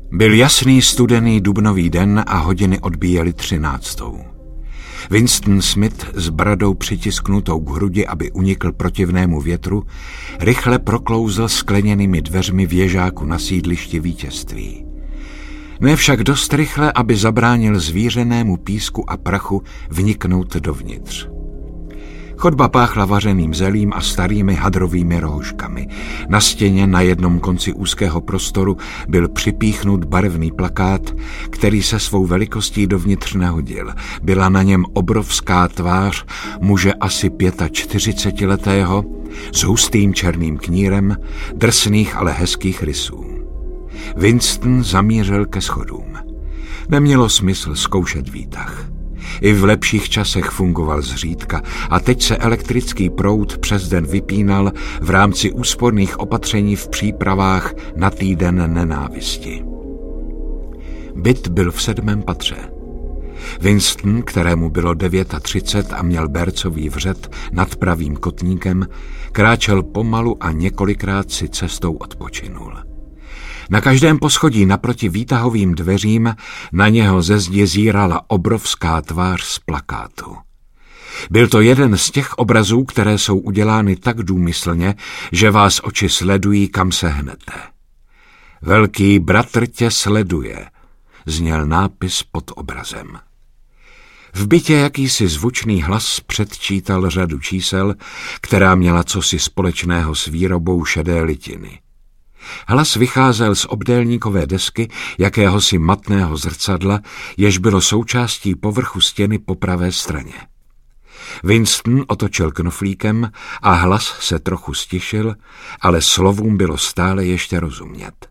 Byl jasný studený dubnový den a hodiny odbíjely 13. Winston Smith s bradou přitisknutou k hrudi, aby unikl protivnému větru, rychle proklouzl skleněnými dveřmi věžáku na sídlišti Vítězství. Ne však dost rychle, aby zabránil zvířenému písku a prachu vniknout dovnitř. Chodba páchla vařeným zelím a starými hadrovými rohožkami. Na stěně na jednom konci úzkého prostoru byl připíchnut barevný plakát, který se svou velikostí dovnitř nehodil. Byla na něm obrovská tvář muže asi 45letého, s hustým černým knírem, drsných, ale hezkých rysů. Winston zamířil ke schodům. Nemělo smysl zkoušet výtah. I v lepších časech fungoval zřídka a teď se elektrický proud přes den vypínal v rámci úsporných opatření v přípravách na týden nenávisti. Byt byl v 7. patře. Winston, kterému bylo 39 a měl bercový vřet nad pravým kotníkem, kráčel pomalu a několikrát si cestou odpočinul. Na každém poschodí naproti výtahovým dveřím na něho ze zdi zírala obrovská tvář z plakátu. Byl to jeden z těch obrazů, které jsou udělány tak důmyslně, že vás oči sledují, kam se hnete. Velký bratr tě sleduje, zněl nápis pod obrazem. V bytě jakýsi zvučný hlas předčítal řadu čísel, která měla cosi společného s výrobou šedé litiny. Hlas vycházel z obdélníkové desky jakéhosi matného zrcadla, jež bylo součástí povrchu stěny po pravé straně. Winston otočil knoflíkem a hlas se trochu stišil, ale slovům bylo stále ještě rozumět.